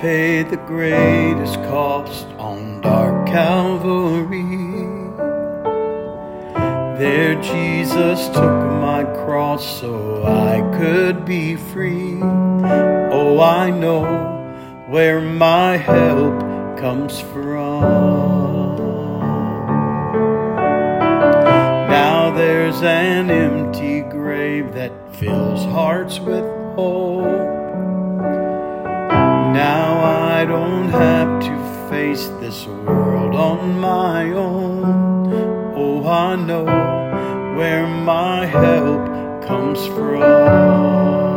paid the greatest cost on dark Calvary. There Jesus took my cross so I could be free. Oh, I know where my help comes from. Now there's an empty grave that fills hearts with hope. Now I don't have to face this world on my own. Oh, I know where my help comes from.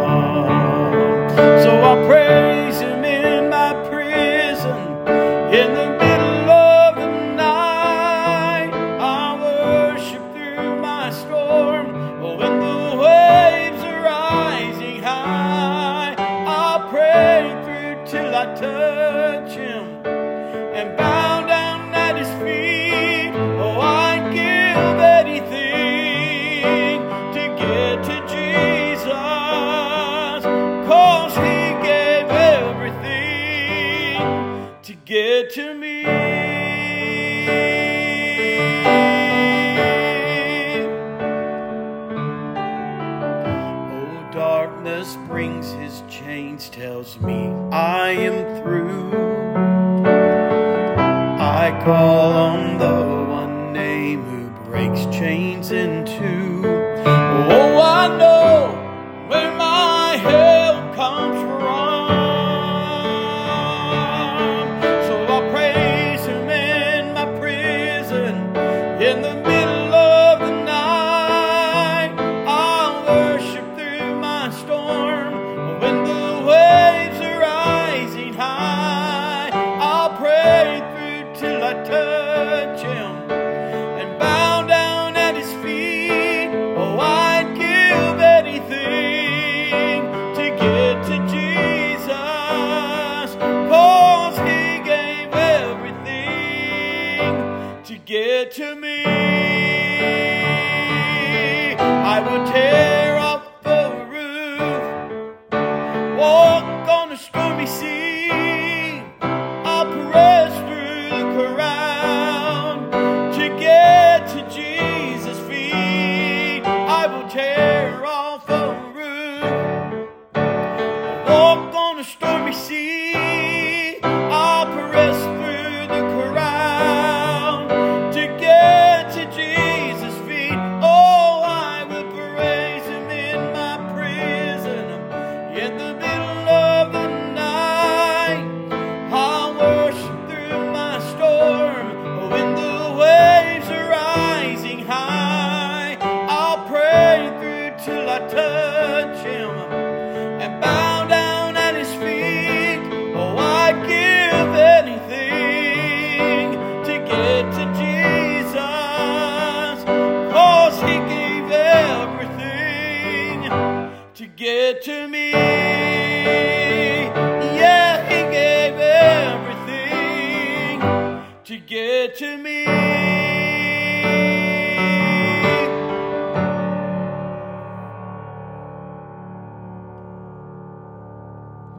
So I praise Him in my prison, in the middle of the night. I worship through my storm, oh, when the waves are rising high. I'll pray through till I touch Him and bow down at His feet. Oh, I'd give anything to get to Jesus, 'cause He gave everything to get to me. Oh, darkness brings his chains, tells me I am through. I call on the one name who breaks chains in two. Oh, I know where my help comes from. So I praise Him in my prison, in the middle of the night. I'll worship through my storm, when the waves are rising high. I'll pray through till I touch Him and bow down at His feet. Oh, I'd give anything to get to Jesus, 'cause He gave everything to get to me. I would tear off the roof, walk on a stormy sea. I'll press through the crowd to get to Jesus' feet. I will tear off the roof, walk on a stormy sea. I'll press through the crowd to get to Jesus' feet. Oh, I will praise Him in my prison, in the middle of the night. I'll worship through my storm, when the waves are rising high. I'll pray through till I touch Him and bow down at His feet. Oh, I'd give anything to get to Jesus, 'cause He gave everything to get to me. Yeah, He gave everything to get to me.